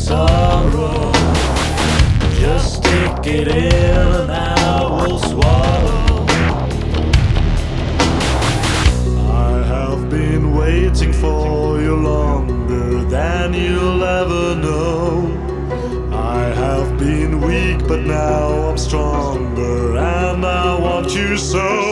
sorrow. Just stick it in and I will swallow. I have been waiting for you longer than you'll ever know. I have been weak, but now I'm stronger, and I want you so.